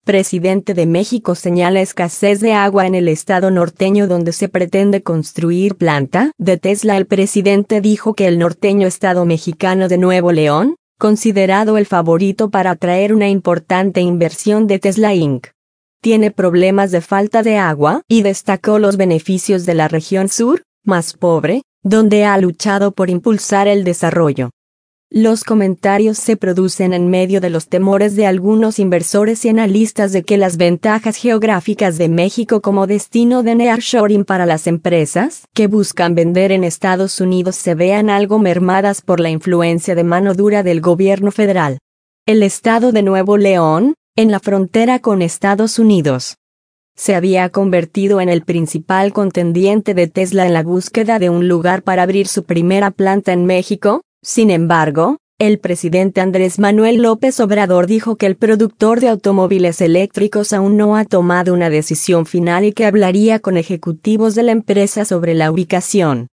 presidente de México, señala escasez de agua en el estado norteño donde se pretende construir planta de Tesla. El presidente dijo que el norteño estado mexicano de Nuevo León, considerado el favorito para atraer una importante inversión de Tesla Inc., tiene problemas de falta de agua y destacó los beneficios de la región sur, más pobre, donde ha luchado por impulsar el desarrollo. Los comentarios se producen en medio de los temores de algunos inversores y analistas de que las ventajas geográficas de México como destino de nearshoring para las empresas que buscan vender en Estados Unidos se vean algo mermadas por la influencia de mano dura del gobierno federal. El estado de Nuevo León, en la frontera con Estados Unidos, se había convertido en el principal contendiente de Tesla en la búsqueda de un lugar para abrir su primera planta en México. Sin embargo, el presidente Andrés Manuel López Obrador dijo que el productor de automóviles eléctricos aún no ha tomado una decisión final y que hablaría con ejecutivos de la empresa sobre la ubicación.